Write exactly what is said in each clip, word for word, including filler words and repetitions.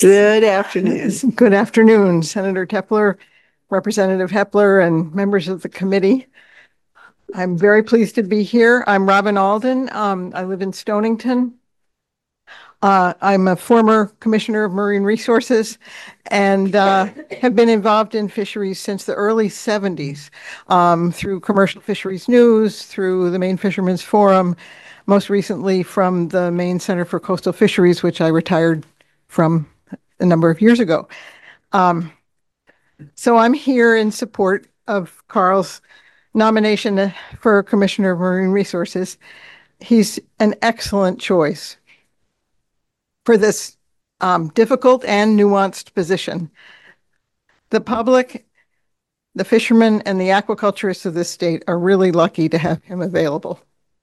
Good afternoon. Good afternoon, Senator Tepler, Representative Hepler, and members of the committee. I'm very pleased to be here. I'm Robin Alden. Um, I live in Stonington. Uh, I'm a former Commissioner of Marine Resources and uh, have been involved in fisheries since the early seventies um, through Commercial Fisheries News, through the Maine Fishermen's Forum, most recently from the Maine Center for Coastal Fisheries, which I retired from a number of years ago. Um, so I'm here in support of Carl's nomination for Commissioner of Marine Resources. He's an excellent choice for this um, difficult and nuanced position. The public, the fishermen, and the aquaculturists of this state are really lucky to have him available.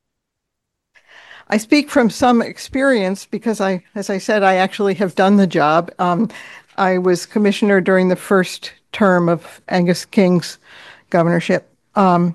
I speak from some experience because I, as I said, I actually have done the job. Um, I was commissioner during the first term of Angus King's governorship. Um,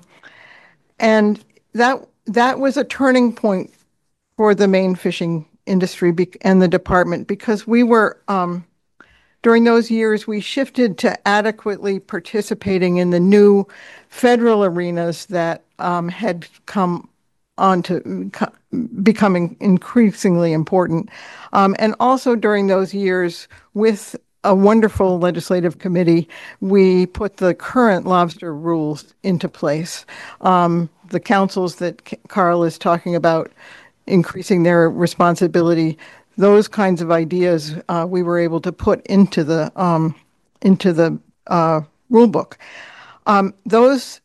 and that that was a turning point for the Maine fishing industry and the department, because we were, um, during those years, we shifted to adequately participating in the new federal arenas that um, had come on to becoming increasingly important. Um, and also during those years, with a wonderful legislative committee, we put the current lobster rules into place. Um, the councils that Carl is talking about, increasing their responsibility, those kinds of ideas uh, we were able to put into the um, into the uh, rule book. Um, those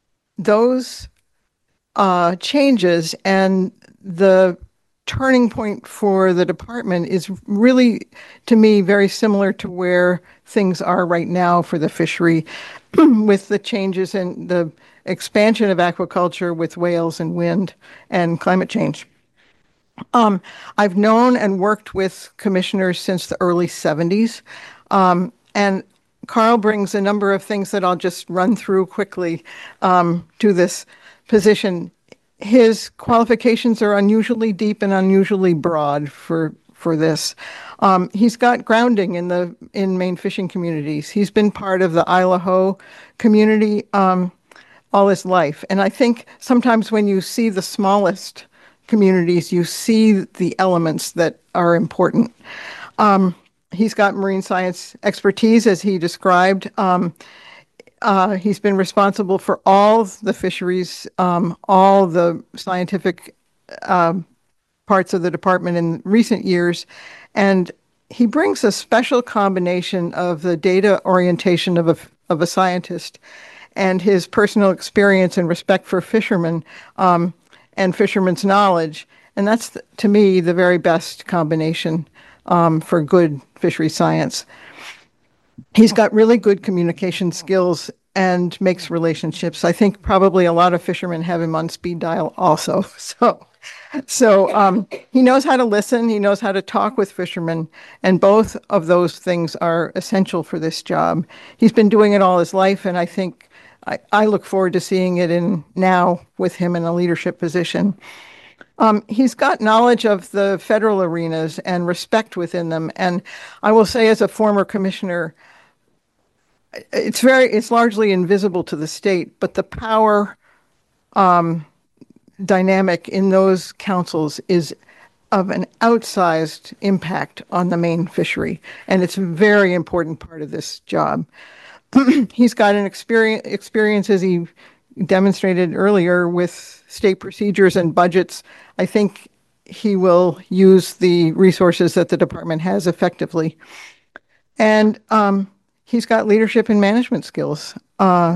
those uh, changes and the turning point for the department is really, to me, very similar to where things are right now for the fishery, with the changes in the expansion of aquaculture with whales and wind and climate change. Um, I've known and worked with commissioners since the early seventies, um, and Carl brings a number of things that I'll just run through quickly um, to this position. His qualifications are unusually deep and unusually broad for for this. Um, he's got grounding in the in Maine fishing communities. He's been part of the Isle Ho community um, all his life, and I think sometimes when you see the smallest communities, you see the elements that are important. Um, he's got marine science expertise, as he described. Um, uh, he's been responsible for all the fisheries, um, all the scientific um, parts of the department in recent years. And he brings a special combination of the data orientation of a, of a scientist and his personal experience and respect for fishermen um, and fishermen's knowledge. And that's, to me, the very best combination um, for good fishery science. He's got really good communication skills and makes relationships. I think probably a lot of fishermen have him on speed dial also. So, so um, he knows how to listen. He knows how to talk with fishermen. And both of those things are essential for this job. He's been doing it all his life, and I think I, I look forward to seeing it in now with him in a leadership position. Um, he's got knowledge of the federal arenas and respect within them. And I will say, as a former commissioner, it's very, it's largely invisible to the state, but the power um, dynamic in those councils is of an outsized impact on the Maine fishery. And it's a very important part of this job. He's got an experience, experience, as he demonstrated earlier, with state procedures and budgets. I think he will use the resources that the department has effectively. And um, he's got leadership and management skills. Uh,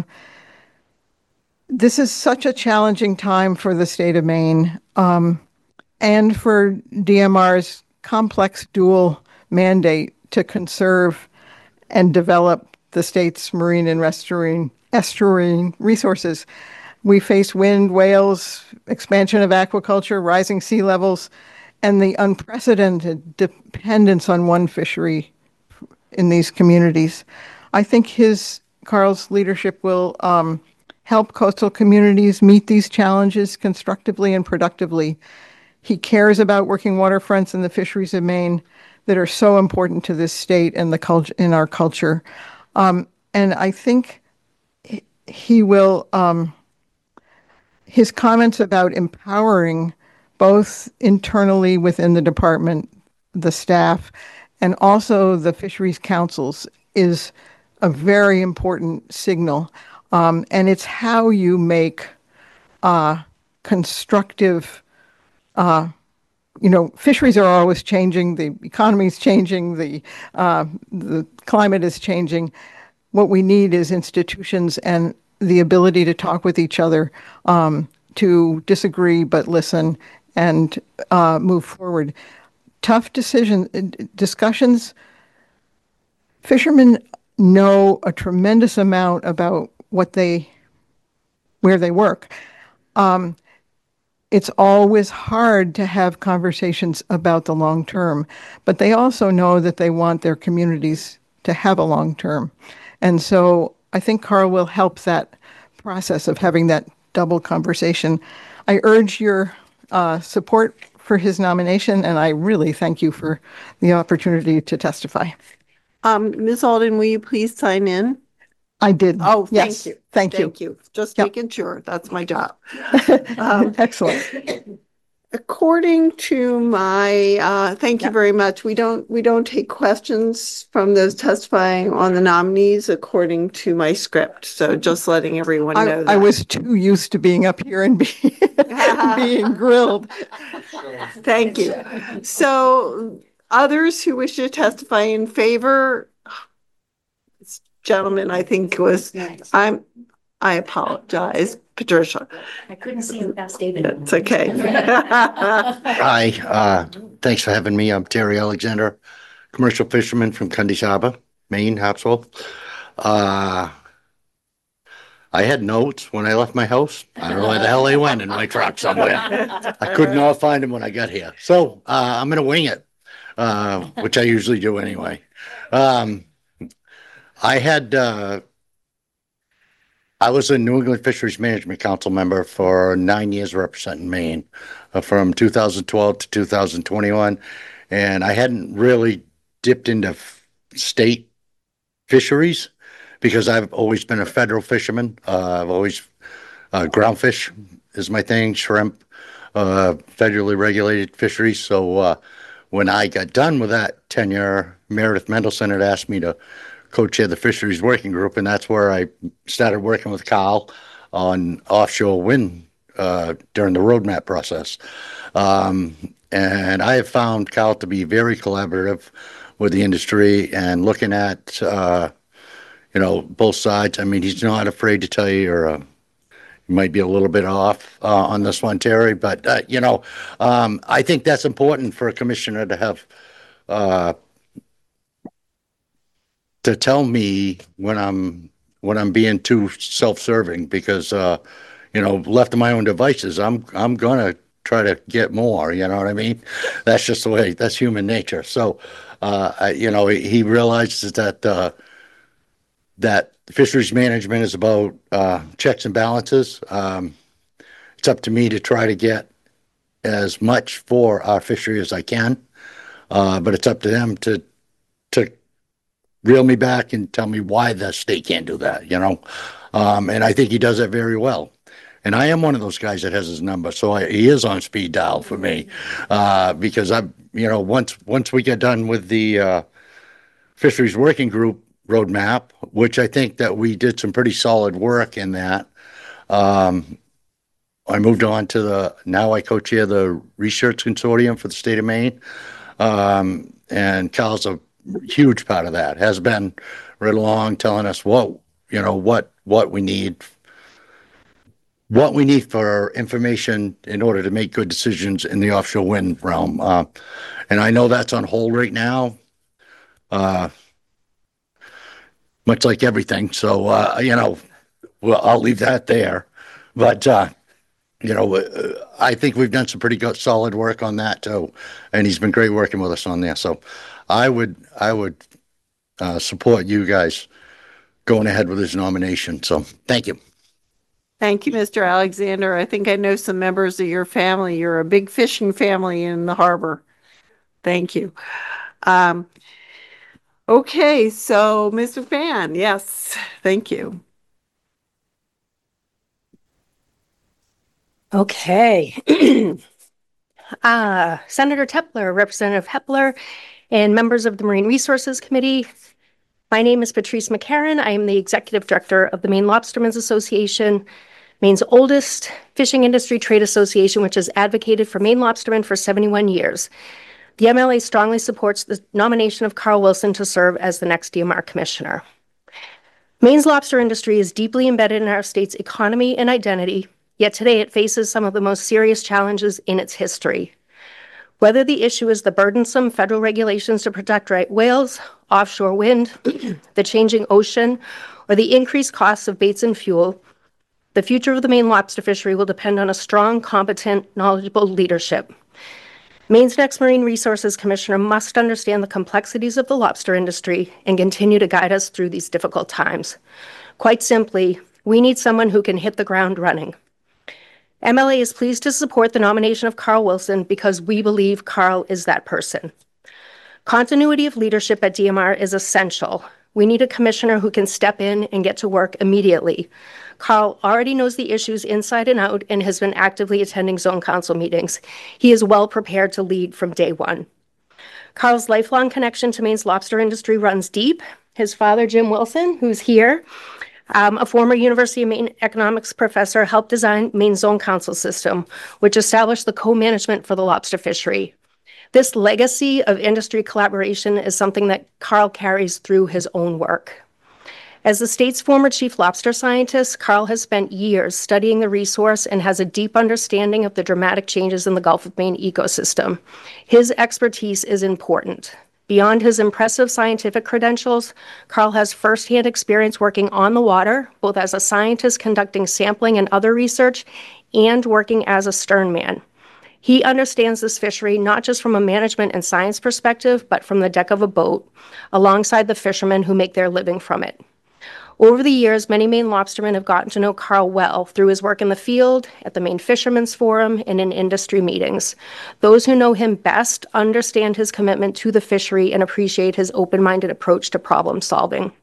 this is such a challenging time for the state of Maine um, and for D M R's complex dual mandate to conserve and develop the state's marine and estuarine, estuarine resources. We face wind, whales, expansion of aquaculture, rising sea levels, and the unprecedented dependence on one fishery in these communities. I think his, Carl's leadership will um, help coastal communities meet these challenges constructively and productively. He cares about working waterfronts and the fisheries of Maine. that are so important to this state and the culture in our culture. Um, and I think he will, um, his comments about empowering both internally within the department, the staff, and also the fisheries councils is a very important signal. Um, and it's how you make uh, constructive, uh, you know, fisheries are always changing, the economy is changing, the, uh, the climate is changing. What we need is institutions and the ability to talk with each other, um, to disagree but listen and uh, move forward. Tough decision discussions. Fishermen know a tremendous amount about what they, where they work. Um, it's always hard to have conversations about the long term, but they also know that they want their communities to have a long term. And so I think Carl will help that process of having that double conversation. I urge your uh, support for his nomination, and I really thank you for the opportunity to testify. Um, Miz Alden, will you please sign in? I did. Oh, thank yes. you. Thank, thank you. you. Just yep. making sure. That's my job. Um, Excellent. According to my, uh, thank you yep. very much. We don't, we don't take questions from those testifying on the nominees according to my script. So just letting everyone I, know that. I was too used to being up here and being, being grilled. Thank you. So others who wish to testify in favor, this gentleman, I think was, I'm, I apologize, Patricia. I couldn't see you past David. It's okay. Hi, uh, thanks for having me. I'm Terry Alexander, commercial fisherman from Cundish Harbor, Maine, Harpswell. Uh, I had notes when I left my house. I don't know where the hell they went in my truck somewhere. I could not find them when I got here. So uh, I'm going to wing it, uh, which I usually do anyway. Um, I had... Uh, I was a New England Fisheries Management Council member for nine years representing Maine, uh, from two thousand twelve to two thousand twenty-one. And I hadn't really dipped into f- state fisheries because I've always been a federal fisherman. Uh, I've always, uh, groundfish is my thing, shrimp, uh, federally regulated fisheries. So uh, when I got done with that tenure, Meredith Mendelson had asked me to co-chair the fisheries working group, and that's where I started working with Carl on offshore wind uh, during the roadmap process. Um, and I have found Carl to be very collaborative with the industry and looking at, uh, you know, both sides. I mean, he's not afraid to tell you you're a, you might be a little bit off uh, on this one, Terry, but, uh, you know, um, I think that's important for a commissioner to have uh, to tell me when I'm when I'm being too self-serving, because uh, you know, left to my own devices, I'm I'm gonna try to get more. You know what I mean? That's just the way. That's human nature. So, uh, I, you know, he realizes that uh, that fisheries management is about uh, checks and balances. Um, it's up to me to try to get as much for our fishery as I can, uh, but it's up to them to to reel me back and tell me why the state can't do that, you know? Um, and I think he does that very well. And I am one of those guys that has his number, so I, he is on speed dial for me, uh, because I, you know, once once we get done with the uh, fisheries working group roadmap, which I think that we did some pretty solid work in that. Um, I moved on to the, now I co-chair the research consortium for the state of Maine, um, and Carl's a huge part of that, has been right along telling us what, you know, what, what we need, what we need for information in order to make good decisions in the offshore wind realm. Uh, and I know that's on hold right now, uh, much like everything. So, uh, you know, well, I'll leave that there, but, uh, you know, uh, I think we've done some pretty good, solid work on that too. And he's been great working with us on there. So I would, I would, Uh, support you guys going ahead with his nomination. So thank you. Thank you, Mister Alexander. I think I know some members of your family. You're a big fishing family in the harbor. Thank you. Um, okay, so Miz McMahon, yes, thank you. Okay. uh, Senator Tepler, Representative Hepler, and members of the Marine Resources Committee. My name is Patrice McCarron. I am the Executive Director of the Maine Lobstermen's Association, Maine's oldest fishing industry trade association, which has advocated for Maine lobstermen for seventy-one years. The M L A strongly supports the nomination of Carl Wilson to serve as the next D M R Commissioner. Maine's lobster industry is deeply embedded in our state's economy and identity, yet today it faces some of the most serious challenges in its history. Whether the issue is the burdensome federal regulations to protect right whales, offshore wind, the changing ocean, or the increased costs of baits and fuel, the future of the Maine lobster fishery will depend on a strong, competent, knowledgeable leadership. Maine's next Marine Resources Commissioner must understand the complexities of the lobster industry and continue to guide us through these difficult times. Quite simply, we need someone who can hit the ground running. M L A is pleased to support the nomination of Carl Wilson because we believe Carl is that person. Continuity of leadership at D M R is essential. We need a commissioner who can step in and get to work immediately. Carl already knows the issues inside and out and has been actively attending zone council meetings. He is well prepared to lead from day one. Carl's lifelong connection to Maine's lobster industry runs deep. His father, Jim Wilson, who's here, Um, a former University of Maine economics professor, helped design Maine's zone council system, which established the co-management for the lobster fishery. This legacy of industry collaboration is something that Carl carries through his own work. As the state's former chief lobster scientist, Carl has spent years studying the resource and has a deep understanding of the dramatic changes in the Gulf of Maine ecosystem. His expertise is important. Beyond his impressive scientific credentials, Carl has firsthand experience working on the water, both as a scientist conducting sampling and other research, and working as a sternman. He understands this fishery not just from a management and science perspective, but from the deck of a boat, alongside the fishermen who make their living from it. Over the years, many Maine lobstermen have gotten to know Carl well through his work in the field, at the Maine Fishermen's Forum, and in industry meetings. Those who know him best understand his commitment to the fishery and appreciate his open-minded approach to problem solving.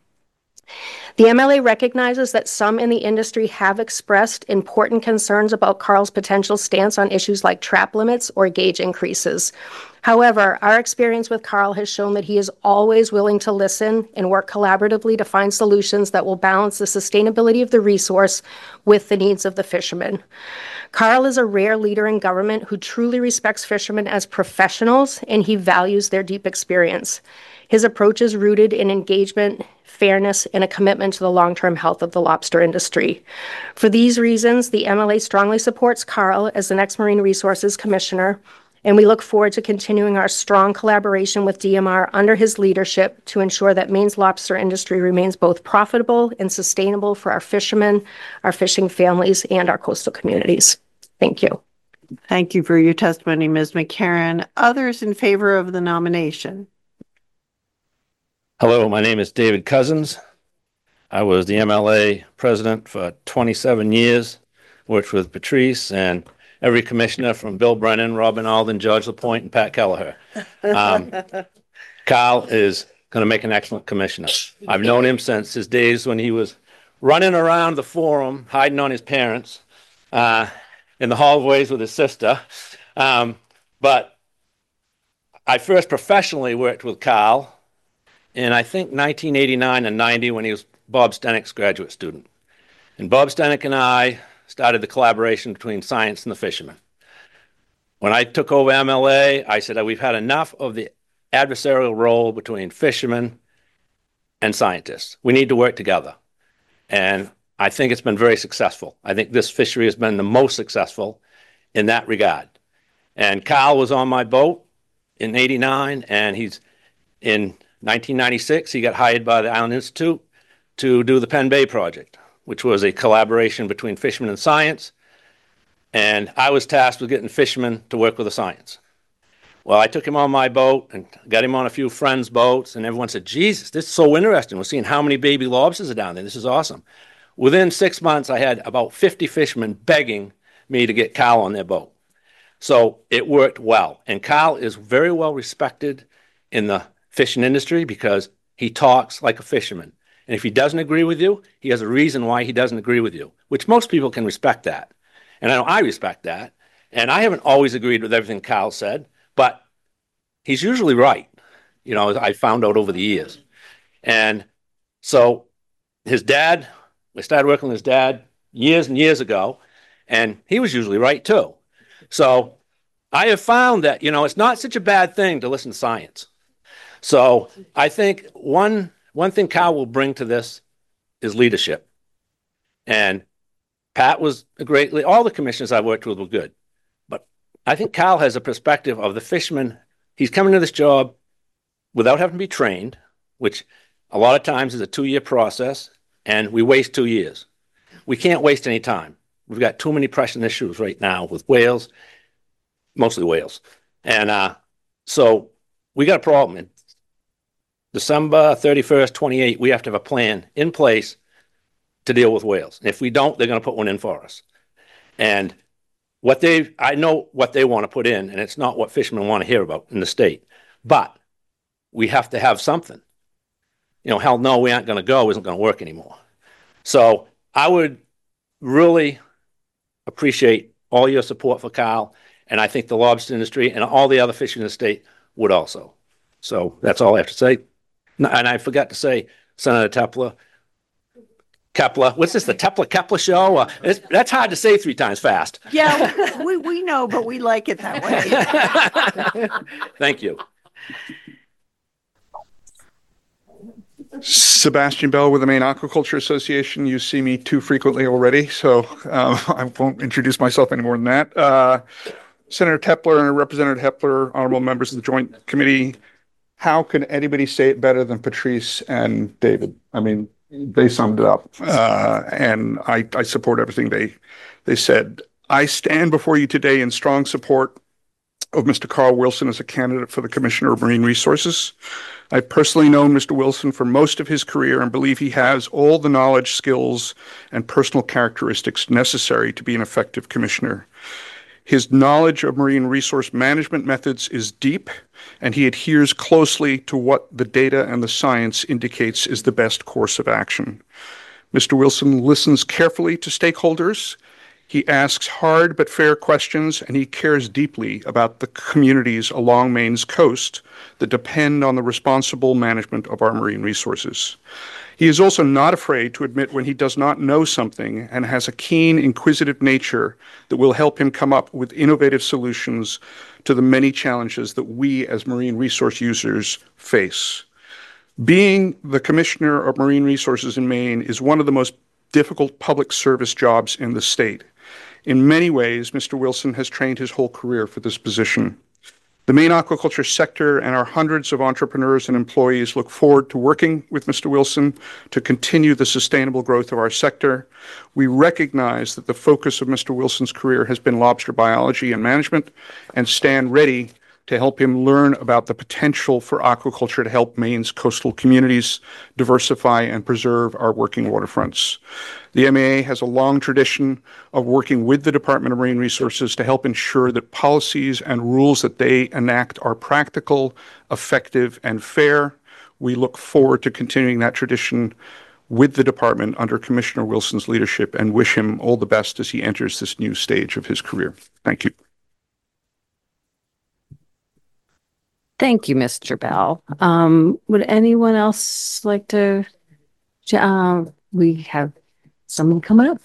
The M L A recognizes that some in the industry have expressed important concerns about Carl's potential stance on issues like trap limits or gauge increases. However, our experience with Carl has shown that he is always willing to listen and work collaboratively to find solutions that will balance the sustainability of the resource with the needs of the fishermen. Carl is a rare leader in government who truly respects fishermen as professionals, and he values their deep experience. His approach is rooted in engagement, fairness, and a commitment to the long-term health of the lobster industry. For these reasons, the M L A strongly supports Carl as the next Marine Resources Commissioner, and we look forward to continuing our strong collaboration with D M R under his leadership to ensure that Maine's lobster industry remains both profitable and sustainable for our fishermen, our fishing families, and our coastal communities. Thank you. Thank you for your testimony, Miz McCarron. Others in favor of the nomination? Hello, my name is David Cousins. I was the M L A president for twenty-seven years, worked with Patrice and every commissioner from Bill Brennan, Robin Alden, George LaPointe, and Pat Kelleher. Um, Carl is going to make an excellent commissioner. I've known him since his days when he was running around the forum, hiding on his parents, uh, in the hallways with his sister. Um, but I first professionally worked with Carl in, I think, nineteen eighty-nine and ninety when he was Bob Stenick's graduate student. And Bob Stenick and I started the collaboration between science and the fishermen. When I took over M L A, I said, we've had enough of the adversarial role between fishermen and scientists. We need to work together. And I think it's been very successful. I think this fishery has been the most successful in that regard. And Carl was on my boat in eighty-nine, and he's in nineteen ninety-six, he got hired by the Island Institute to do the Penn Bay project, which was a collaboration between fishermen and science. And I was tasked with getting fishermen to work with the science. Well, I took him on my boat and got him on a few friends' boats, and everyone said, Jesus, this is so interesting. We're seeing how many baby lobsters are down there. This is awesome. Within six months, I had about fifty fishermen begging me to get Carl on their boat. So it worked well. And Carl is very well respected in the fishing industry because he talks like a fisherman. And if he doesn't agree with you, he has a reason why he doesn't agree with you, which most people can respect that. And I know I respect that. And I haven't always agreed with everything Kyle said, but he's usually right. You know, I found out over the years. And so his dad, we started working with his dad years and years ago, and he was usually right too. So I have found that, you know, it's not such a bad thing to listen to science. So I think one one thing Kyle will bring to this is leadership. And Pat was a great leader. All the commissioners I worked with were good. But I think Kyle has a perspective of the fisherman. He's coming to this job without having to be trained, which a lot of times is a two-year process, and we waste two years. We can't waste any time. We've got too many pressing issues right now with whales, mostly whales. And uh, so we got a problem. And December thirty-first, twenty-eight, we have to have a plan in place to deal with whales. And if we don't, they're going to put one in for us. And what they, I know what they want to put in, and it's not what fishermen want to hear about in the state. But we have to have something. You know, hell no, we aren't going to go isn't going to work anymore. So I would really appreciate all your support for Kyle, and I think the lobster industry and all the other fishing in the state would also. So that's all I have to say. And I forgot to say, Senator Tepler, Kepler, what's this, the Tepler Kepler show? Uh, it's, that's hard to say three times fast. Yeah, we, we know, but we like it that way. Thank you. Sebastian Bell with the Maine Aquaculture Association. You see me too frequently already, so uh, I won't introduce myself any more than that. Uh, Senator Tepler and Representative Hepler, honorable members of the Joint Committee, how can anybody say it better than Patrice and David? I mean, they summed it up, uh, and I, I support everything they they said. I stand before you today in strong support of Mister Carl Wilson as a candidate for the Commissioner of Marine Resources. I've personally known Mister Wilson for most of his career and believe he has all the knowledge, skills, and personal characteristics necessary to be an effective commissioner. His knowledge of marine resource management methods is deep, and he adheres closely to what the data and the science indicates is the best course of action. Mister Wilson listens carefully to stakeholders. He asks hard but fair questions, and he cares deeply about the communities along Maine's coast that depend on the responsible management of our marine resources. He is also not afraid to admit when he does not know something and has a keen, inquisitive nature that will help him come up with innovative solutions to the many challenges that we as marine resource users face. Being the Commissioner of Marine Resources in Maine is one of the most difficult public service jobs in the state. In many ways, Mister Wilson has trained his whole career for this position. The Maine aquaculture sector and our hundreds of entrepreneurs and employees look forward to working with Mister Wilson to continue the sustainable growth of our sector. We recognize that the focus of Mister Wilson's career has been lobster biology and management, and stand ready to help him learn about the potential for aquaculture to help Maine's coastal communities diversify and preserve our working waterfronts. The M A A has a long tradition of working with the Department of Marine Resources to help ensure that policies and rules that they enact are practical, effective, and fair. We look forward to continuing that tradition with the department under Commissioner Wilson's leadership and wish him all the best as he enters this new stage of his career. Thank you. Thank you, Mister Bell. Um, would anyone else like to, uh, we have someone coming up.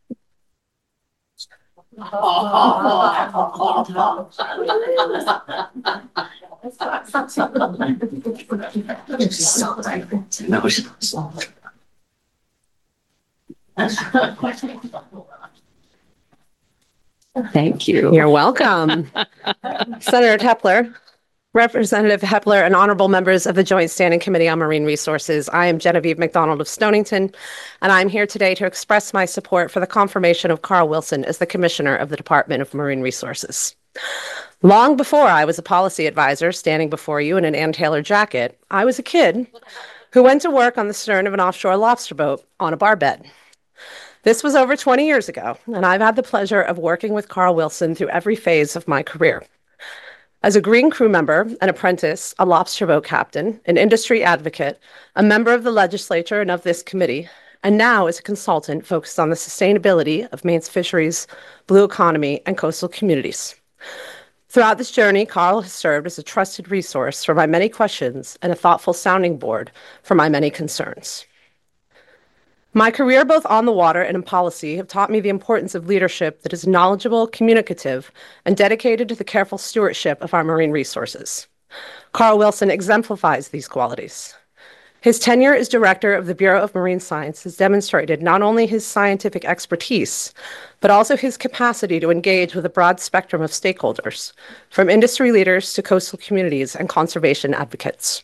Thank you. You're welcome. Senator Tepler, Representative Hepler, and honorable members of the Joint Standing Committee on Marine Resources. I am Genevieve McDonald of Stonington, and I'm here today to express my support for the confirmation of Carl Wilson as the Commissioner of the Department of Marine Resources. Long before I was a policy advisor standing before you in an Ann Taylor jacket, I was a kid who went to work on the stern of an offshore lobster boat on a barbette. This was over twenty years ago, and I've had the pleasure of working with Carl Wilson through every phase of my career. As a green crew member, an apprentice, a lobster boat captain, an industry advocate, a member of the legislature and of this committee, and now as a consultant focused on the sustainability of Maine's fisheries, blue economy, and coastal communities. Throughout this journey, Carl has served as a trusted resource for my many questions and a thoughtful sounding board for my many concerns. My career both on the water and in policy have taught me the importance of leadership that is knowledgeable, communicative, and dedicated to the careful stewardship of our marine resources. Carl Wilson exemplifies these qualities. His tenure as director of the Bureau of Marine Science has demonstrated not only his scientific expertise, but also his capacity to engage with a broad spectrum of stakeholders, from industry leaders to coastal communities and conservation advocates.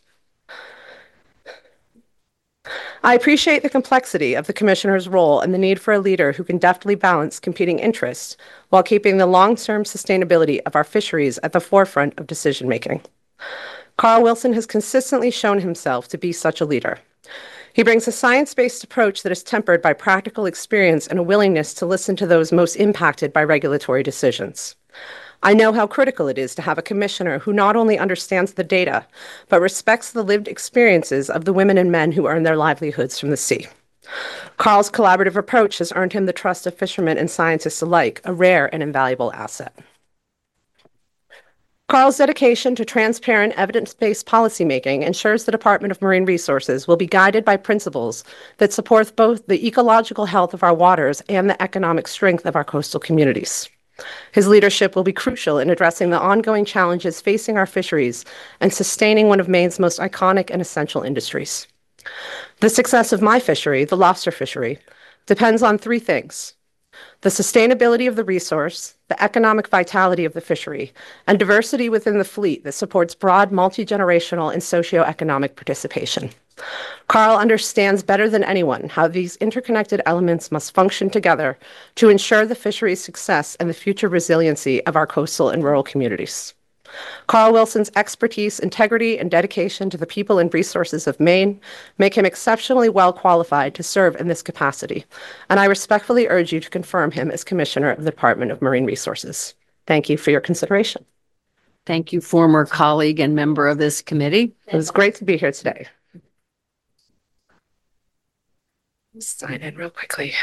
I appreciate the complexity of the commissioner's role and the need for a leader who can deftly balance competing interests while keeping the long-term sustainability of our fisheries at the forefront of decision-making. Carl Wilson has consistently shown himself to be such a leader. He brings a science-based approach that is tempered by practical experience and a willingness to listen to those most impacted by regulatory decisions. I know how critical it is to have a commissioner who not only understands the data, but respects the lived experiences of the women and men who earn their livelihoods from the sea. Carl's collaborative approach has earned him the trust of fishermen and scientists alike, a rare and invaluable asset. Carl's dedication to transparent, evidence-based policymaking ensures the Department of Marine Resources will be guided by principles that support both the ecological health of our waters and the economic strength of our coastal communities. His leadership will be crucial in addressing the ongoing challenges facing our fisheries and sustaining one of Maine's most iconic and essential industries. The success of my fishery, the lobster fishery, depends on three things: the sustainability of the resource, the economic vitality of the fishery, and diversity within the fleet that supports broad, multi-generational, and socioeconomic participation. Carl understands better than anyone how these interconnected elements must function together to ensure the fishery's success and the future resiliency of our coastal and rural communities. Carl Wilson's expertise, integrity, and dedication to the people and resources of Maine make him exceptionally well qualified to serve in this capacity, and I respectfully urge you to confirm him as Commissioner of the Department of Marine Resources. Thank you for your consideration. Thank you, former colleague and member of this committee. It was great to be here today. Sign in real quickly.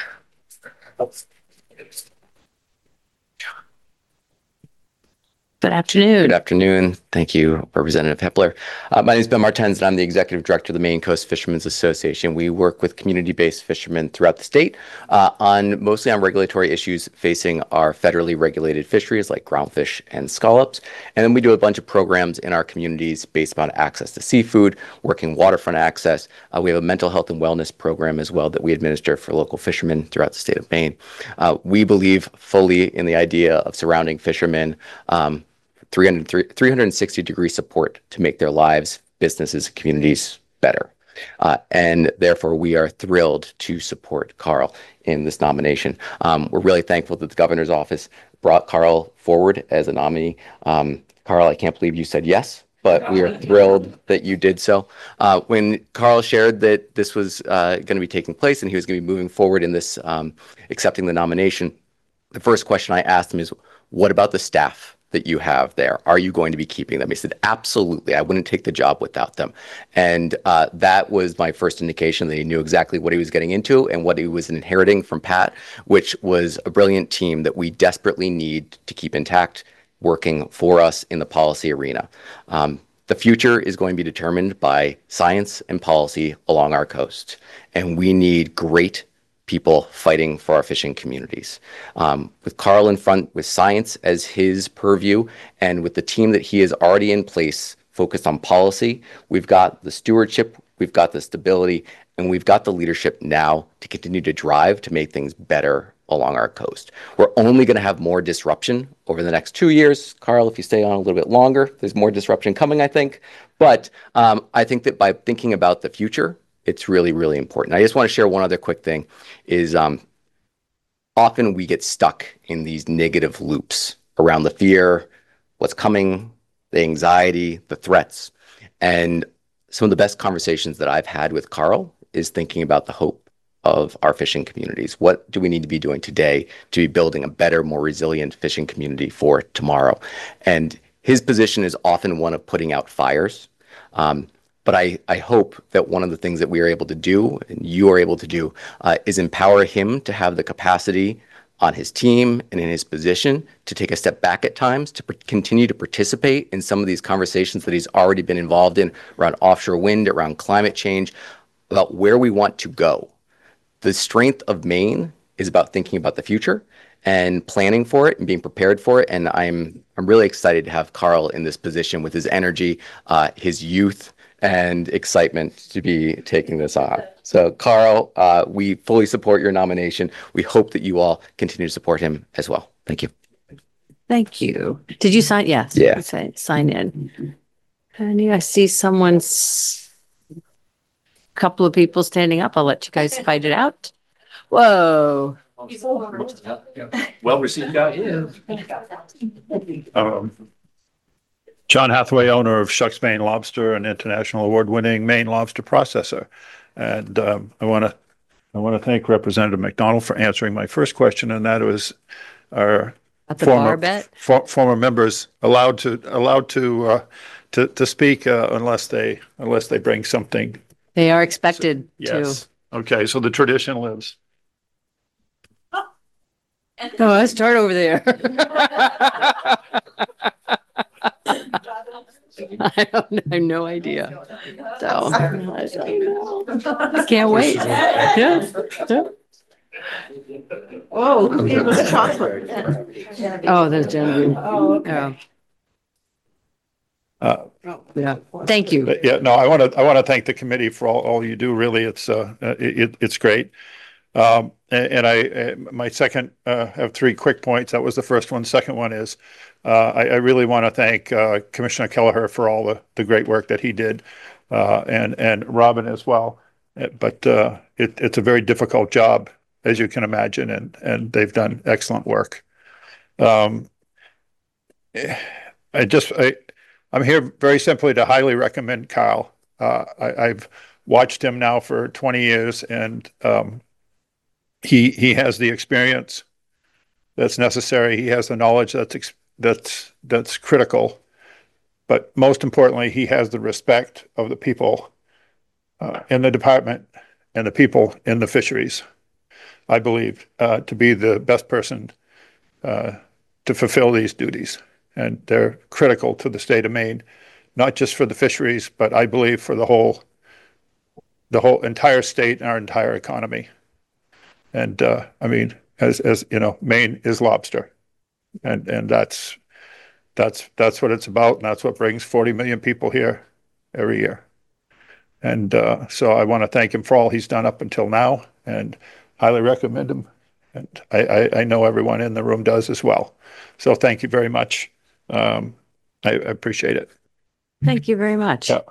Good afternoon. Good afternoon. Thank you, Representative Hepler. Uh, my name is Ben Martens, and I'm the Executive Director of the Maine Coast Fishermen's Association. We work with community-based fishermen throughout the state uh, on mostly on regulatory issues facing our federally regulated fisheries like groundfish and scallops. And then we do a bunch of programs in our communities based upon access to seafood, working waterfront access. Uh, we have a mental health and wellness program as well that we administer for local fishermen throughout the state of Maine. Uh, we believe fully in the idea of surrounding fishermen um, three hundred sixty degree support to make their lives, businesses, communities better. Uh, and therefore, we are thrilled to support Carl in this nomination. Um, we're really thankful that the governor's office brought Carl forward as a nominee. Um, Carl, I can't believe you said yes, but we are thrilled that you did so. Uh, when Carl shared that this was uh, going to be taking place and he was going to be moving forward in this, um, accepting the nomination, the first question I asked him is, what about the staff that you have there? Are you going to be keeping them? He said, absolutely. I wouldn't take the job without them. And uh, that was my first indication that he knew exactly what he was getting into and what he was inheriting from Pat, which was a brilliant team that we desperately need to keep intact, working for us in the policy arena. Um, the future is going to be determined by science and policy along our coast. And we need great people fighting for our fishing communities. Um, with Carl in front, with science as his purview, and with the team that he is already in place focused on policy, we've got the stewardship, we've got the stability, and we've got the leadership now to continue to drive to make things better along our coast. We're only going to have more disruption over the next two years. Carl, if you stay on a little bit longer, there's more disruption coming, I think. But um, I think that by thinking about the future, it's really, really important. I just want to share one other quick thing is um, often we get stuck in these negative loops around the fear, what's coming, the anxiety, the threats. And some of the best conversations that I've had with Carl is thinking about the hope of our fishing communities. What do we need to be doing today to be building a better, more resilient fishing community for tomorrow? And his position is often one of putting out fires. Um, but I, I hope that one of the things that we are able to do, and you are able to do, uh, is empower him to have the capacity on his team and in his position to take a step back at times, to continue to participate in some of these conversations that he's already been involved in around offshore wind, around climate change, about where we want to go. The strength of Maine is about thinking about the future and planning for it and being prepared for it. And I'm I'm really excited to have Carl in this position with his energy, uh, his youth, and excitement to be taking this on. So, Carl, uh, we fully support your nomination. We hope that you all continue to support him as well. Thank you. Thank you. Did you sign? Yes. Yeah. you Sign, sign in. And I see someone's, couple of people standing up. I'll let you guys fight it out. Whoa. Well received guy. Um, John Hathaway, owner of Shucks Maine Lobster, an international award-winning Maine lobster processor. And um, I want to I want to thank Representative McDonald for answering my first question, and that was our At the bar former bet? for, former members allowed to allowed to uh, to to speak uh, unless they unless they bring something. They are expected Yes. Okay. So the tradition lives. to. Oh, let's start over there. I don't I have no idea. So I can't wait. Yeah. Yeah. Oh, it was chocolate. Oh, there's Genevieve. Oh, yeah. Uh, Yeah. Thank you. But yeah, no, I want to, I want to thank the committee for all, all you do. Really, it's, uh, it, it's great. Um, and, and I, uh, my second, uh, have three quick points. That was the first one. Second one is, uh, I, I really want to thank, uh, Commissioner Kelleher for all the, the great work that he did, uh, and, and Robin as well. Uh, But, uh, it, it's a very difficult job, as you can imagine, and, and they've done excellent work. Um, I just, I, I'm here very simply to highly recommend Kyle. Uh, I, I've watched him now for twenty years, and um, he he has the experience that's necessary. He has the knowledge that's ex- that's that's critical, but most importantly, he has the respect of the people uh, in the department and the people in the fisheries. I believe uh, to be the best person uh, to fulfill these duties. And they're critical to the state of Maine, not just for the fisheries, but I believe for the whole, the whole entire state and our entire economy. And uh, I mean, as as you know, Maine is lobster, and and that's that's that's what it's about, and that's what brings forty million people here every year. And uh, so I want to thank him for all he's done up until now, and highly recommend him. And I, I, I know everyone in the room does as well. So thank you very much. Um, I, I appreciate it. Thank you very much. Yeah.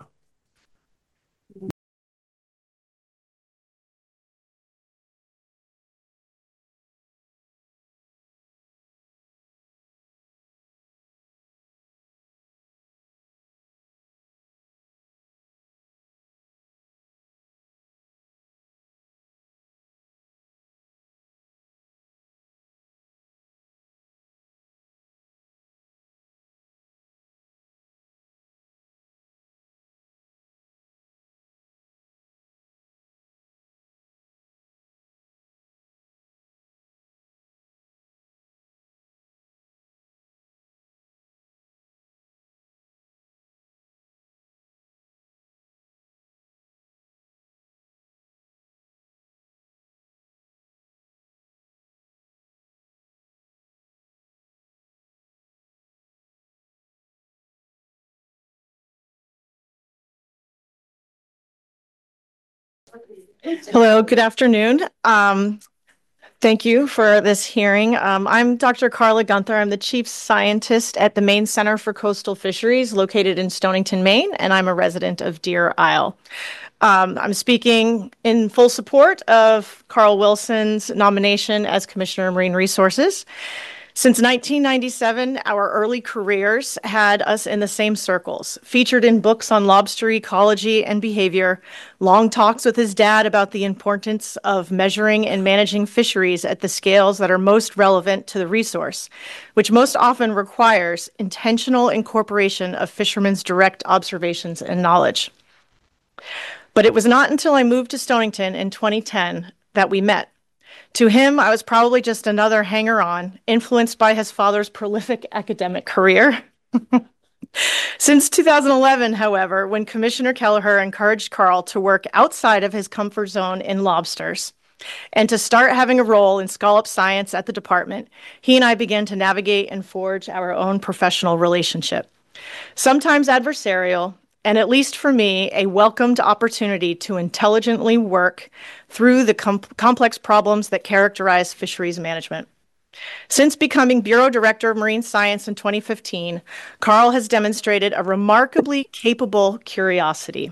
Hello, good afternoon. Um, thank you for this hearing. Um, I'm Doctor Carla Gunther. I'm the Chief Scientist at the Maine Center for Coastal Fisheries located in Stonington, Maine, and I'm a resident of Deer Isle. Um, I'm speaking in full support of Carl Wilson's nomination as Commissioner of Marine Resources. Since nineteen ninety-seven, our early careers had us in the same circles, featured in books on lobster ecology and behavior, long talks with his dad about the importance of measuring and managing fisheries at the scales that are most relevant to the resource, which most often requires intentional incorporation of fishermen's direct observations and knowledge. But it was not until I moved to Stonington in twenty ten that we met. To him, I was probably just another hanger-on, influenced by his father's prolific academic career. Since two thousand eleven, however, when Commissioner Kelleher encouraged Carl to work outside of his comfort zone in lobsters and to start having a role in scallop science at the department, he and I began to navigate and forge our own professional relationship. Sometimes adversarial, and at least for me, a welcomed opportunity to intelligently work through the com- complex problems that characterize fisheries management. Since becoming Bureau Director of Marine Science in twenty fifteen, Carl has demonstrated a remarkably capable curiosity.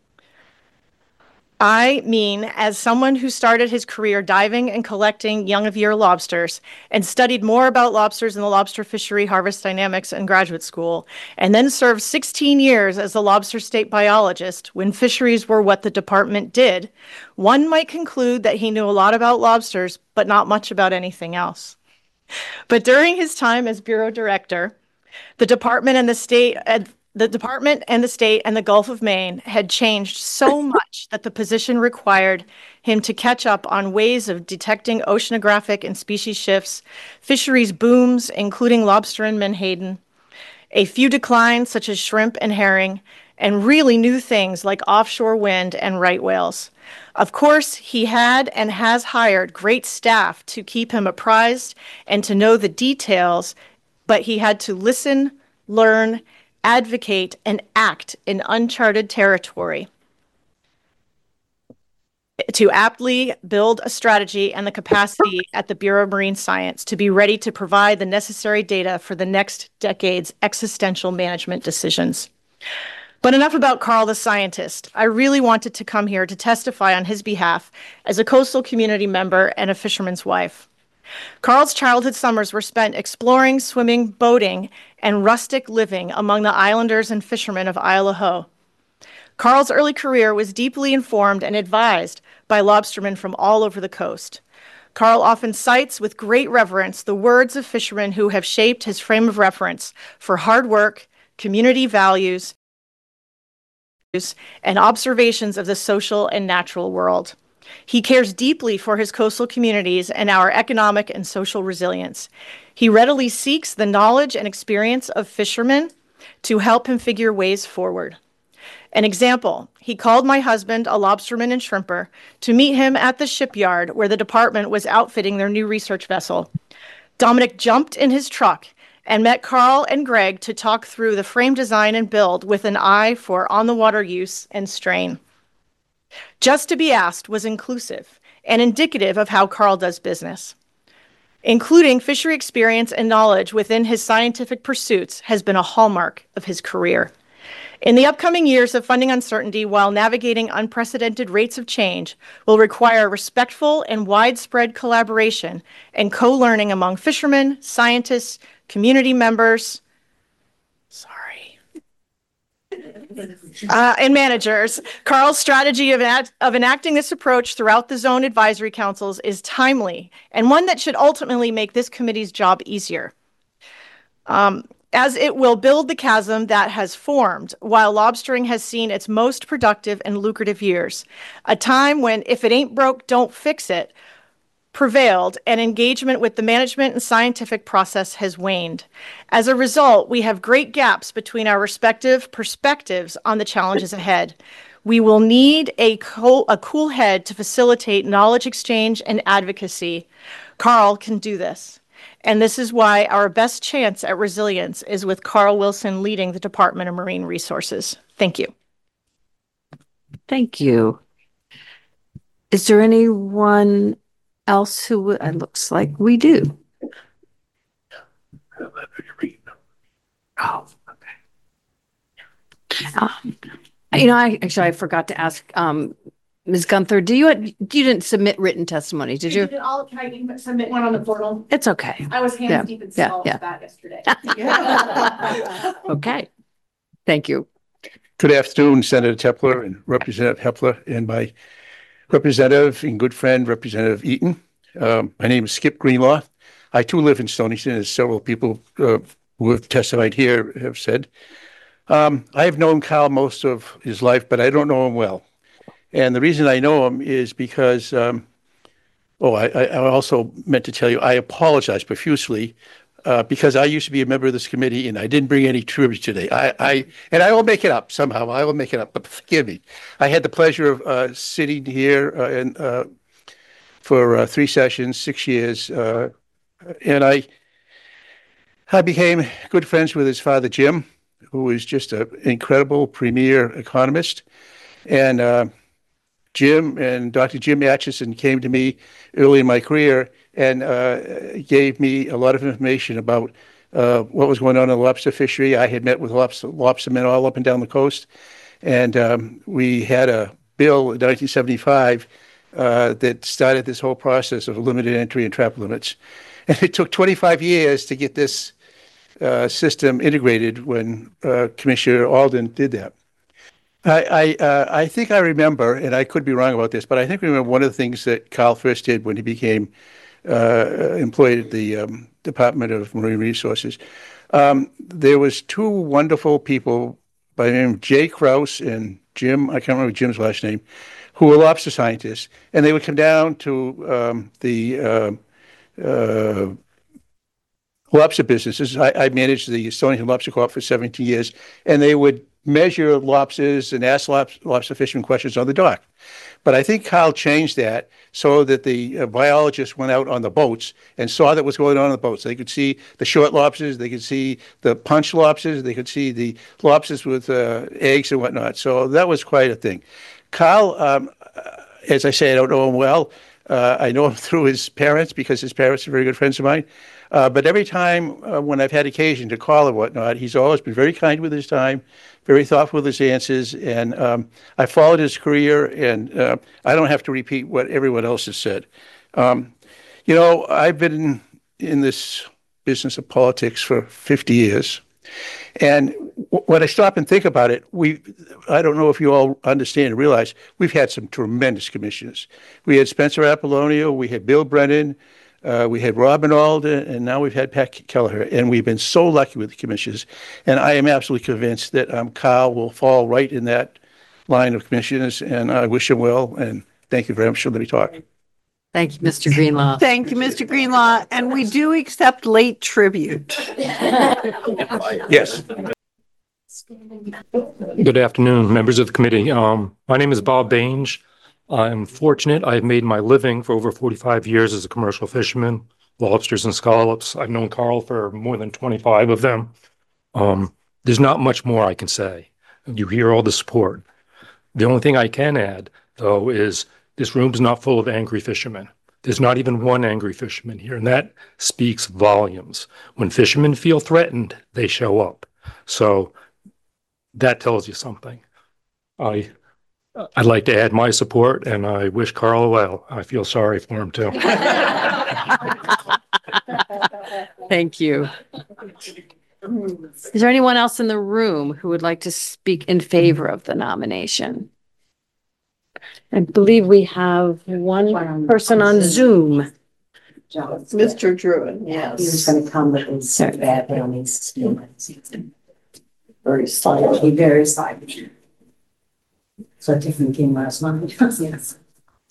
I mean, as someone who started his career diving and collecting young-of-year lobsters and studied more about lobsters in the lobster fishery harvest dynamics in graduate school, and then served sixteen years as a lobster state biologist when fisheries were what the department did, one might conclude that he knew a lot about lobsters, but not much about anything else. But during his time as Bureau Director, the department and the state... Uh, The department and the state and the Gulf of Maine had changed so much that the position required him to catch up on ways of detecting oceanographic and species shifts, fisheries booms, including lobster and menhaden, a few declines such as shrimp and herring, and really new things like offshore wind and right whales. Of course, he had and has hired great staff to keep him apprised and to know the details, but he had to listen, learn, advocate, and act in uncharted territory to aptly build a strategy and the capacity at the Bureau of Marine Science to be ready to provide the necessary data for the next decade's existential management decisions. But enough about Carl the scientist. I really wanted to come here to testify on his behalf as a coastal community member and a fisherman's wife. Carl's childhood summers were spent exploring, swimming, boating, and rustic living among the islanders and fishermen of Isle au Haut. Carl's early career was deeply informed and advised by lobstermen from all over the coast. Carl often cites with great reverence the words of fishermen who have shaped his frame of reference for hard work, community values, and observations of the social and natural world. He cares deeply for his coastal communities and our economic and social resilience. He readily seeks the knowledge and experience of fishermen to help him figure ways forward. An example, he called my husband, a lobsterman and shrimper, to meet him at the shipyard where the department was outfitting their new research vessel. Dominic jumped in his truck and met Carl and Greg to talk through the frame design and build with an eye for on-the-water use and strain. Just to be asked was inclusive and indicative of how Carl does business. Including fishery experience and knowledge within his scientific pursuits has been a hallmark of his career. In the upcoming years of funding uncertainty while navigating unprecedented rates of change will require respectful and widespread collaboration and co-learning among fishermen, scientists, community members, sorry, uh, and managers. Carl's strategy of, enact- of enacting this approach throughout the zone advisory councils is timely and one that should ultimately make this committee's job easier. Um, as it will build the chasm that has formed while lobstering has seen its most productive and lucrative years, a time when if it ain't broke, don't fix it, prevailed and engagement with the management and scientific process has waned. As a result, we have great gaps between our respective perspectives on the challenges ahead. We will need a, co- a cool head to facilitate knowledge exchange and advocacy. Carl can do this. And this is why our best chance at resilience is with Carl Wilson leading the Department of Marine Resources. Thank you. Thank you. Is there anyone else who would, it looks like we do. Oh, okay. Um, you know, I actually, I forgot to ask um, Miz Gunther, do you, you didn't submit written testimony, did you? Did all, can I even submit one on the portal? It's okay. I was Yeah, hands deep in yeah, salt yeah. with that yesterday. Okay. Thank you. Good afternoon, Senator Tepler and Representative Hepler and my representative and good friend, Representative Eaton. Um, my name is Skip Greenlaw. I too live in Stonington, as several people uh, who have testified here have said. Um, I have known Kyle most of his life, but I don't know him well. And the reason I know him is because, um, oh, I, I also meant to tell you, I apologize profusely uh, because I used to be a member of this committee and I didn't bring any tribute today. I, I and I will make it up somehow. I will make it up, but forgive me. I had the pleasure of uh, sitting here uh, and uh, for uh, three sessions, six years, uh, and I I became good friends with his father, Jim, who was just an incredible premier economist, and. Uh, Jim and Doctor Jim Atchison came to me early in my career and uh, gave me a lot of information about uh, what was going on in the lobster fishery. I had met with lobster, lobstermen all up and down the coast, and um, we had a bill in nineteen seventy-five uh, that started this whole process of limited entry and trap limits. And it took twenty-five years to get this uh, system integrated when uh, Commissioner Alden did that. I I, uh, I think I remember, and I could be wrong about this, but I think I remember one of the things that Kyle first did when he became uh, employed at the um, Department of Marine Resources. Um, there was two wonderful people by the name of Jay Krause and Jim, I can't remember Jim's last name, who were lobster scientists, and they would come down to um, the uh, uh, lobster businesses. I, I managed the Stonington Lobster Co-op for seventeen years, and they would measure lobsters and ask lobster, lobster fishermen questions on the dock. But I think Kyle changed that so that the uh, biologists went out on the boats and saw that was going on on the boats. They could see the short lobsters, they could see the punch lobsters, they could see the lobsters with uh, eggs and whatnot. So that was quite a thing. Kyle, um, as I say, I don't know him well. Uh, I know him through his parents because his parents are very good friends of mine. Uh, but every time uh, when I've had occasion to call or whatnot, he's always been very kind with his time, very thoughtful with his answers. And um, I followed his career, and uh, I don't have to repeat what everyone else has said. Um, you know, I've been in this business of politics for fifty years. And w- when I stop and think about it, we, I don't know if you all understand and realize, we've had some tremendous commissioners. We had Spencer Apollonio, we had Bill Brennan, uh, we had Robin Alden, and now we've had Pat Kelleher. And we've been so lucky with the commissioners. And I am absolutely convinced that um, Kyle will fall right in that line of commissioners, and I wish him well. And thank you very much for letting me talk. Thank you, Mister Greenlaw. Thank you, Mister Greenlaw, and we do accept late tribute. Yes. Good afternoon, members of the committee. Um, my name is Bob Bainge. I'm fortunate. I've made my living for over forty-five years as a commercial fisherman, lobsters and scallops. I've known Carl for more than twenty-five of them. Um, there's not much more I can say. You hear all the support. The only thing I can add, though, is this room's not full of angry fishermen. There's not even one angry fisherman here, and that speaks volumes. When fishermen feel threatened, they show up. So that tells you something. I, I'd like to add my support, and I wish Carl well. I feel sorry for him, too. Thank you. Is there anyone else in the room who would like to speak in favor of the nomination? I believe we have one person on Zoom. Mister Druin, He was yes. going to come, but it's so bad on his very slightly, very slightly. So a different game last night. Yes.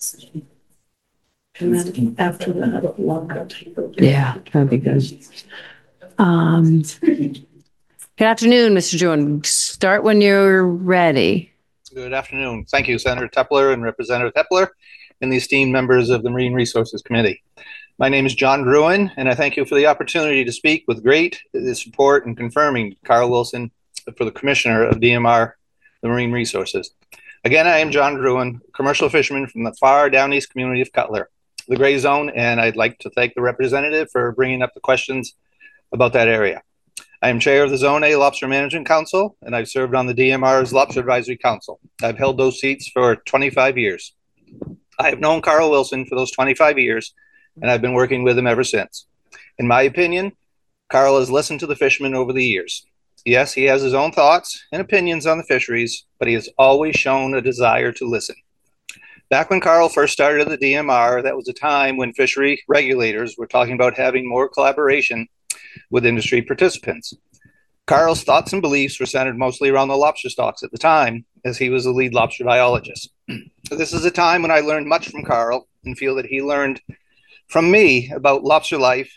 And then after that, longer. Yeah, that'd be good. Um, good afternoon, Mister Druin. Start when you're ready. Good afternoon. Thank you, Senator Tepler and Representative Hepler and the esteemed members of the Marine Resources Committee. My name is John Druin, and I thank you for the opportunity to speak with great support in confirming Carl Wilson for the Commissioner of D M R, the Marine Resources. Again, I am John Druin, commercial fisherman from the far down east community of Cutler, the gray zone, and I'd like to thank the representative for bringing up the questions about that area. I am chair of the Zone A Lobster Management Council, and I've served on the D M R's Lobster Advisory Council. I've held those seats for twenty-five years. I have known Carl Wilson for those twenty-five years, and I've been working with him ever since. In my opinion, Carl has listened to the fishermen over the years. Yes, he has his own thoughts and opinions on the fisheries, but he has always shown a desire to listen. Back when Carl first started at the D M R, that was a time when fishery regulators were talking about having more collaboration with industry participants. Carl's thoughts and beliefs were centered mostly around the lobster stocks at the time, as he was the lead lobster biologist. This is a time when I learned much from Carl and feel that he learned from me about lobster life,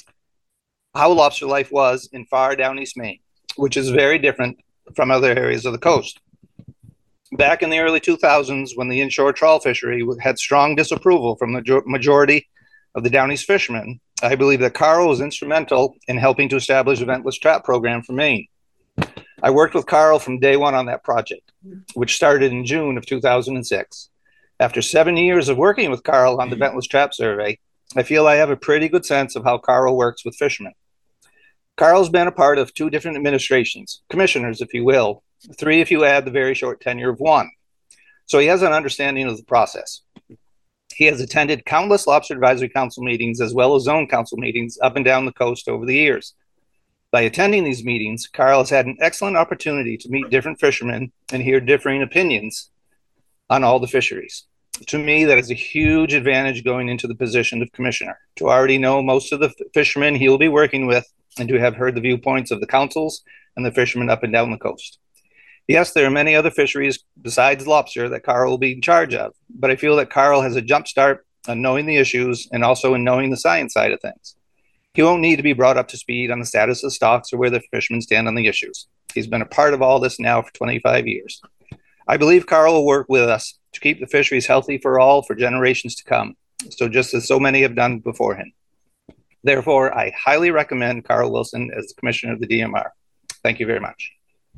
how lobster life was in far down East Maine, which is very different from other areas of the coast. Back in the early two thousands, when the inshore trawl fishery had strong disapproval from the majority of the Down East fishermen, I believe that Carl was instrumental in helping to establish a ventless trap program for Maine. I worked with Carl from day one on that project, which started in June of two thousand six. After seven years of working with Carl on the ventless trap survey, I feel I have a pretty good sense of how Carl works with fishermen. Carl's been a part of two different administrations, commissioners, if you will, three if you add the very short tenure of one. So he has an understanding of the process. He has attended countless Lobster Advisory Council meetings as well as zone council meetings up and down the coast over the years. By attending these meetings, Carl has had an excellent opportunity to meet different fishermen and hear differing opinions on all the fisheries. To me, that is a huge advantage going into the position of commissioner, to already know most of the fishermen he will be working with and to have heard the viewpoints of the councils and the fishermen up and down the coast. Yes, there are many other fisheries besides lobster that Carl will be in charge of, but I feel that Carl has a jump start on knowing the issues and also in knowing the science side of things. He won't need to be brought up to speed on the status of stocks or where the fishermen stand on the issues. He's been a part of all this now for twenty-five years. I believe Carl will work with us to keep the fisheries healthy for all for generations to come, so just as so many have done before him. Therefore, I highly recommend Carl Wilson as the commissioner of the D M R. Thank you very much.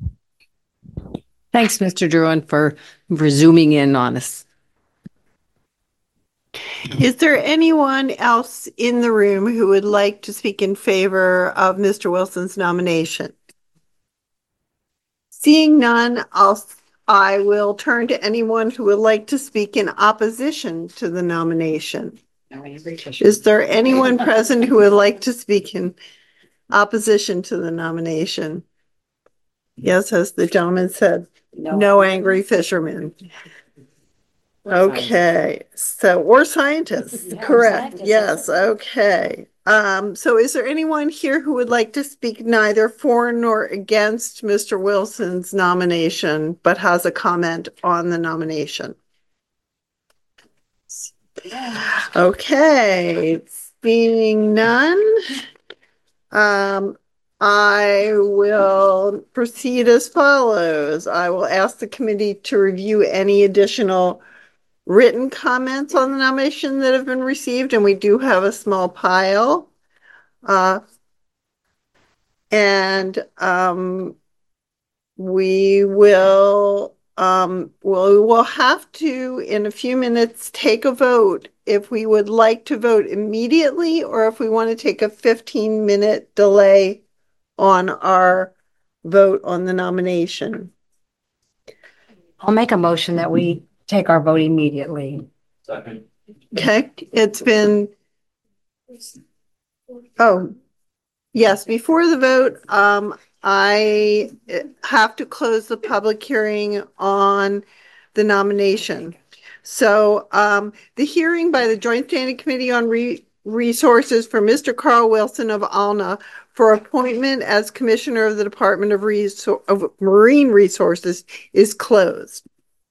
Thanks, Mister Druin, for, for zooming in on us. Is there anyone else in the room who would like to speak in favor of Mister Wilson's nomination? Seeing none, I'll, I will turn to anyone who would like to speak in opposition to the nomination. Is there anyone present who would like to speak in opposition to the nomination? Yes, as the gentleman said, no, no angry fishermen. Okay, so, or scientists, yeah, correct. Scientists. Yes, okay. Um, so is there anyone here who would like to speak neither for nor against Mister Wilson's nomination, but has a comment on the nomination? Okay, being none, um, I will proceed as follows. I will ask the committee to review any additional written comments on the nomination that have been received, and we do have a small pile. Uh, and um, we will um, we'll, we'll have to, in a few minutes, take a vote if we would like to vote immediately or if we want to take a fifteen minute delay on our vote on the nomination. I'll make a motion that we take our vote immediately. Second. Okay, it's been, oh, yes, before the vote, um, I have to close the public hearing on the nomination. So um, the hearing by the Joint Standing Committee on Re Resources for Mister Carl Wilson of Alna for appointment as Commissioner of the Department of, Resor of Marine Resources is closed.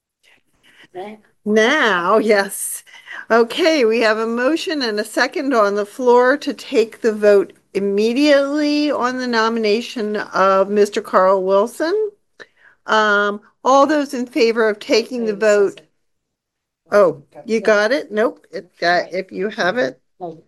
Now, yes. Okay, we have a motion and a second on the floor to take the vote immediately on the nomination of Mister Carl Wilson. Um, all those in favor of taking the vote. Oh, you got it? Nope. It got, if you have it.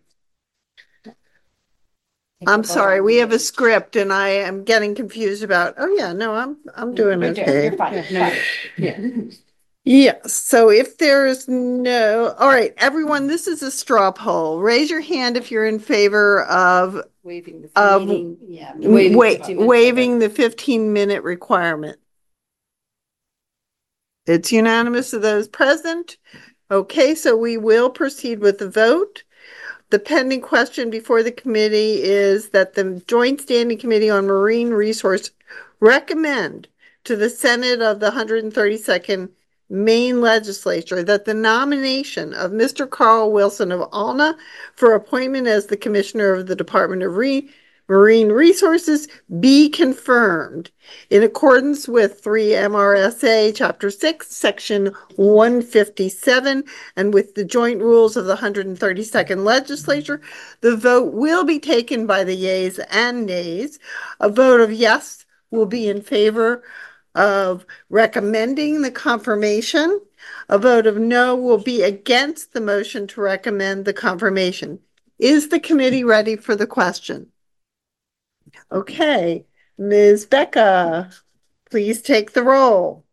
I'm sorry, we have a script and I am getting confused about, oh yeah, no, I'm I'm doing okay. You're fine. No, yeah. Yes, so if there's no, all right, everyone, this is a straw poll. Raise your hand if you're in favor of Waiving the of meeting, yeah, waiving, waiving wa waiving the fifteen minute requirement. It's unanimous of those present. Okay, so we will proceed with the vote. The pending question before the committee is that the Joint Standing Committee on Marine Resource recommend to the Senate of the one hundred thirty-second Maine Legislature that the nomination of Mister Carl Wilson of Alna for appointment as the Commissioner of the Department of Re- Marine Resources be confirmed in accordance with three M R S A Chapter six, Section one fifty-seven, and with the joint rules of the one hundred thirty-second Legislature. The vote will be taken by the yeas and nays. A vote of yes will be in favor of recommending the confirmation. A vote of no will be against the motion to recommend the confirmation. Is the committee ready for the question? Okay, Miz Becca, please take the roll.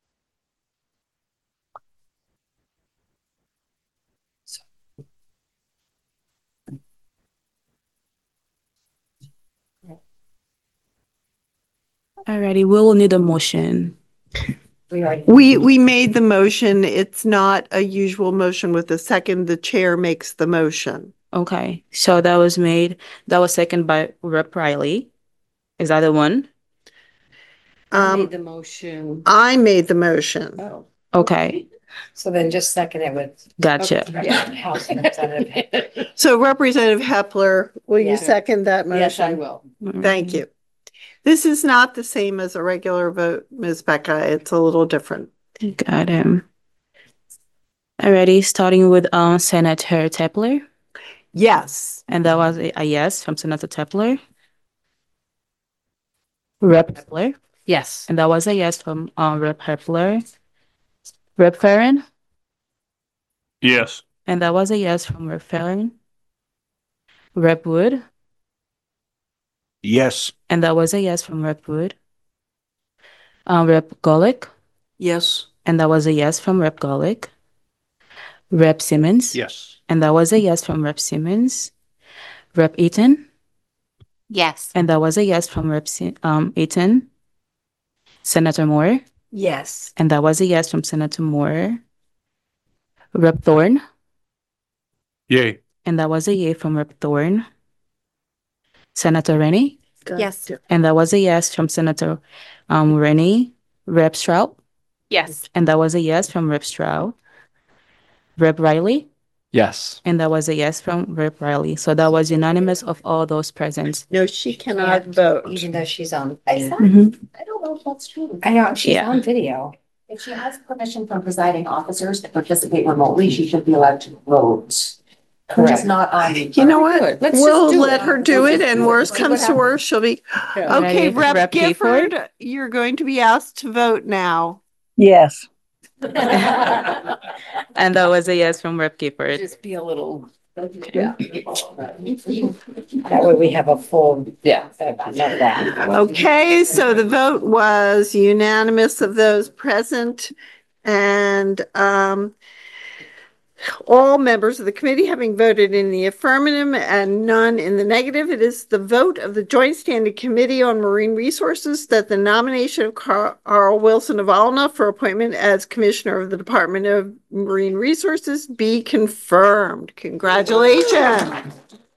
Alrighty, we will need a motion. We, we made the motion. It's not a usual motion with a second. The chair makes the motion. Okay, so that was made, that was seconded by Rep Riley. Is that the one? I Um, made the motion. I made the motion. Oh, Okay, so then just second it with. gotcha. Yeah, House Representative. So Representative Hepler, will you Yeah. second that motion? Yes, I will. Thank you. This is not the same as a regular vote, Miz Becca. It's a little different. Got him. Alrighty, starting with uh, Senator Tepler, Yes. and that was a, a yes from Senator Tepler. Rep Tepler, Yes. and that was a yes from uh, Rep Hepler. Rep Farren, Yes. and that was a yes from Rep Farren. Rep Wood, Yes. and that was a yes from Rep Wood. Uh, Rep Golick, Yes. and that was a yes from Rep Golick. Rep Simmons, Yes. and that was a yes from Rep Simmons. Rep Eaton, Yes. and that was a yes from Rep Si- um, Eaton. Senator Moore, Yes. and that was a yes from Senator Moore. Rep Thorne, Yay. and that was a yay from Rep Thorne. Senator Rennie, Yes. and that was a yes from Senator um, Rennie. Rep Stroud, Yes. and that was a yes from Rep Stroud. Rep Riley, Yes. and that was a yes from Rep Riley. So that was unanimous of all those present. No, she cannot vote. Even though she's on. I Mhm. I don't know if that's true. I know, she's Yeah. on video. If she has permission from presiding officers to participate remotely, she should be allowed to vote. She's not on. You know what? Let's just We'll do let it. her do Let's it, just and do it. worst See what comes to happens. worst, she'll be, okay, Ready? Rep Rep Gifford? Gifford, you're going to be asked to vote now. Yes. And that was a yes from Rep Gifford. Just be a little. Yeah. That way we have a full, yeah, I love that. Okay, so the vote was unanimous of those present, and um, all members of the committee having voted in the affirmative and none in the negative, it is the vote of the Joint Standing Committee on Marine Resources that the nomination of Carl Wilson of Alna for appointment as Commissioner of the Department of Marine Resources be confirmed. Congratulations.